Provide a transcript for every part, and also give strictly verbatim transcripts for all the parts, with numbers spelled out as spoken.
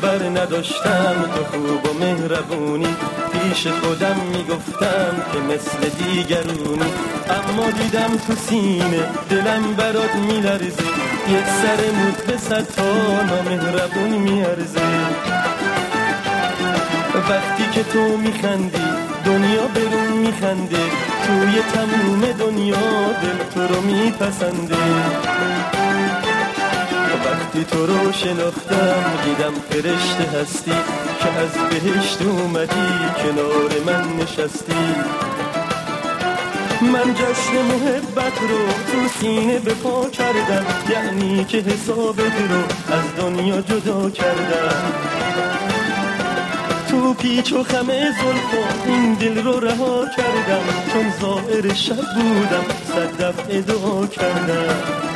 خبر نداشتم تو خوب و مهربونی، پیش خودم میگفتم که مثل دیگرونی، اما دیدم تو سینه دلم برات میلرزه، یک سر موت به صد تا نامهربون میارزه. وقتی که تو میخندی دنیا برون میخنده، توی تموم دنیا دل تو رو میپسنده. وقتی تو رو شناختم دیدم فرشته هستی، که از بهشت اومدی کنار من نشستی. من جشن محبت رو تو سینه به پا کردم، یعنی که حسابت رو از دنیا جدا کردم. تو پیچ و خم زلفا این دل رو رها کردم، چون ظاهر شب بودم صد دفعه دعا کردم.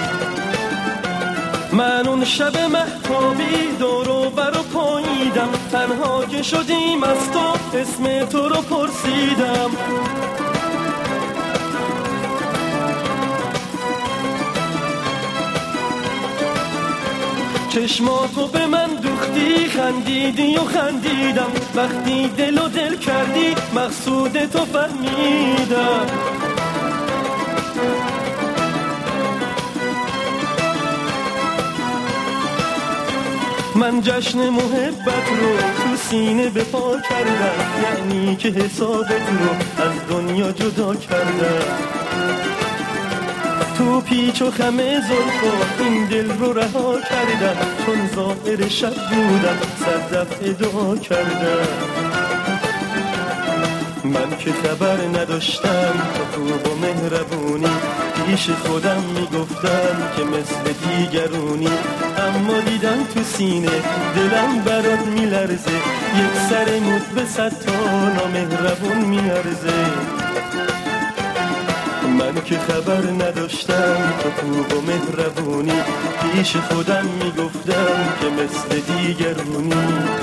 من اون شب مهتابی دور و بر و پاییدم، تنها که شدیم از تو اسم تو رو پرسیدم. چشماتو به من دوختی، خندیدی و خندیدم، وقتی دل و دل کردی مقصود تو فهمیدم. من جشن محبت رو تو سینه به پا کردم، یعنی که حسابت رو از دنیا جدا کردم. تو پیچ و خم زلفا این دل رو رها کردم، چون ظاهر شب بودم صد دفعه دعا کردم. من که خبر نداشتم تو خوب و مهربونی، پیش خودم میگفتم که مثل دیگرونی، اما دیدم تو سینه دلم برات میلرزه، یک سر موت به صد تا نامهربون میارزه. من که خبر نداشتم تو خوب و مهربونی، پیش خودم میگفتم که مثل دیگرونی.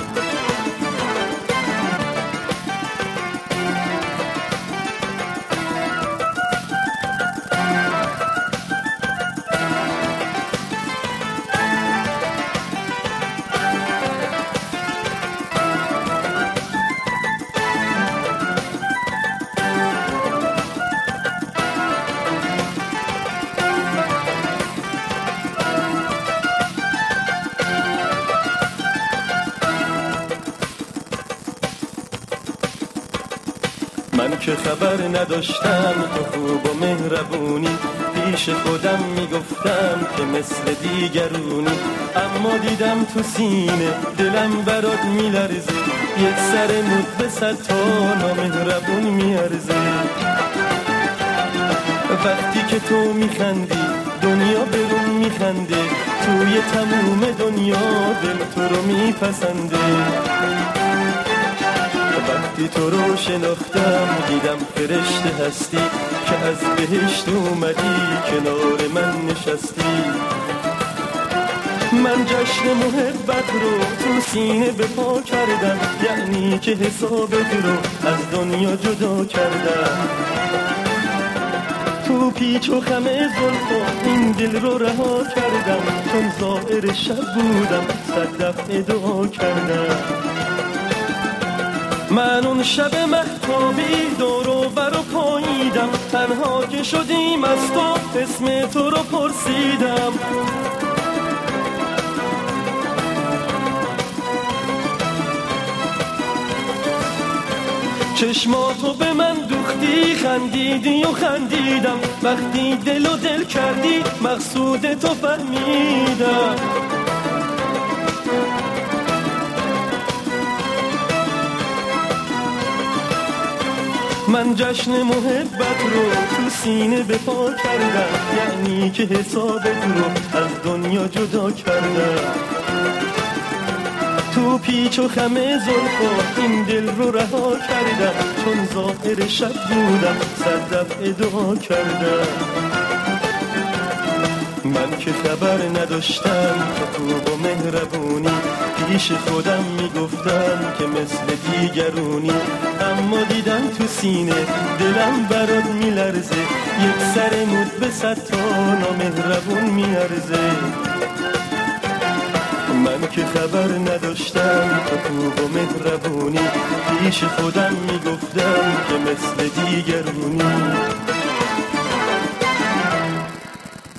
من که خبر نداشتم تو خوب و مهربونی، پیش خودم میگفتم که مثل دیگرونی، اما دیدم تو سینه دلم برات میلرزه، یک سر موت به صد تا نامهربون میارزه. وقتی که تو میخندی دنیا برون میخنده، توی تموم دنیا دل تو رو میپسنده. وقتی تو رو شناختم دیدم فرشته هستی، که از بهشت اومدی کنار من نشستی. من جشن محبت رو تو سینه به پا کردم، یعنی که حسابت رو از دنیا جدا کردم. تو پیچ و خم زلفا این دل رو رها کردم، چون ظاهر شب بودم صد دفعه دعا کردم. من اون شب مهتابی دور و بر و پاییدم، تنها که شدیم از تو اسم تو رو پرسیدم. چشماتو به من دوختی، خندیدی و خندیدم، وقتی دل و دل کردی مقصود تو فهمیدم. من جشن محبت رو تو سینه به پا کردم، یعنی که حسابت رو از دنیا جدا کردم. تو پیچ و خم زلفا این دل رو رها کردم، چون ظاهر شب بودم صد دفعه دعا کردم. من که خبر نداشتم تو خوب و مهربونی، پیش خودم میگفتم که مثل دیگرونی، اما دیدم تو سینه دلم برات میلرزه، یک سر موت به صد تا نامهربون میارزه. من که خبر نداشتم تو خوب و مهربونی، پیش خودم میگفتم که مثل دیگرونی.